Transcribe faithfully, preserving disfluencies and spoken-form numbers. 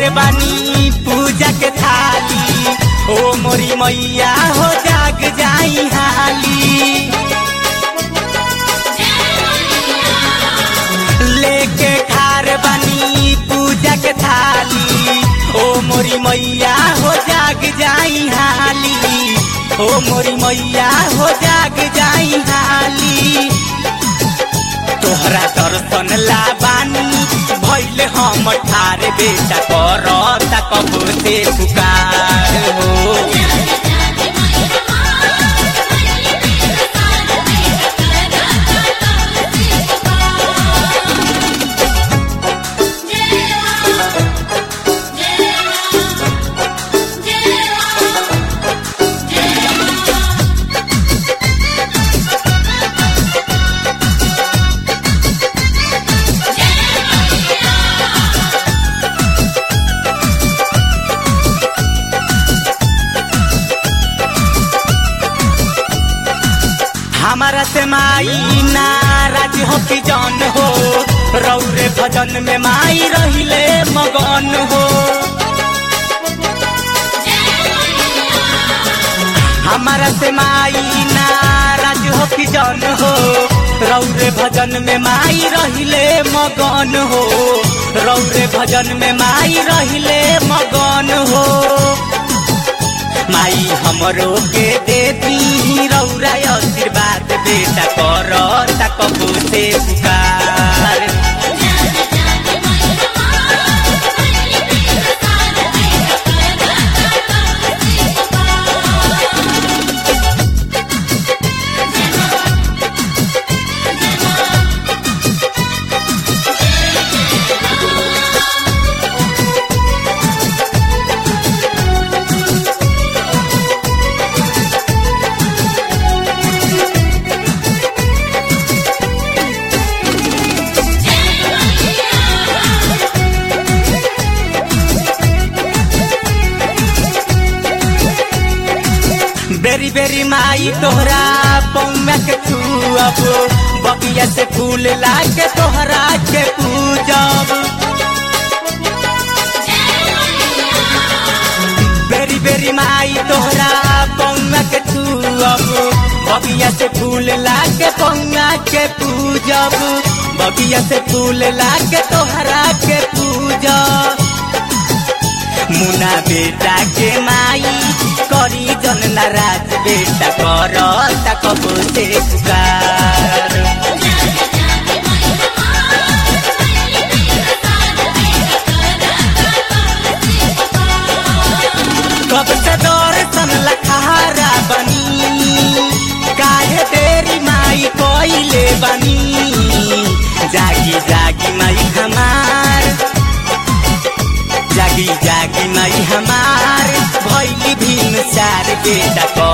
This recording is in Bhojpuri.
बानी पूजा के थाली, ओ मोरी मैया हो जाग जाई हाली। लेके खार बानी पूजा के थाली, ओ मोरी मैया हो जाग जाई हाली, ओ मोरी मैया हो जाग जाई हाली। तोहरा दर्शन ला बानी भइले हम ठारे, बेटा करता कब से पुकार हो। हमारा से माई नाराज हो कि जन हो, रौरे भजन में माई रहिले मगन हो। हमारा से माई नाराज हो कि जन हो, रौरे भजन में माई रहिले मगन हो, रौरे भजन में माई रहिले मगन हो। माई हमरो के दे दी रौरा आशीर्वाद, बेटा करता कब से पुकार। बेरी बेरी माई तोहरा पौना के छुअब, बगिया से फूल लाके तोहरा के पूजब। बेरी बेरी माई तोहरा पौना के छुअब, बगिया से फूल लाके पौना के पूजब, बगिया से फूल लाके तोहरा के पूजब। मुना बेटा के माई करी जन नाराज, बेटा करता कब से पुकार। कब से दर्शन लखारा बनी, काहे तेरी माई कोइले बनी। जागी जागी माई हमार, जागी जागी माई हमार, भइली भीम सार बेटा।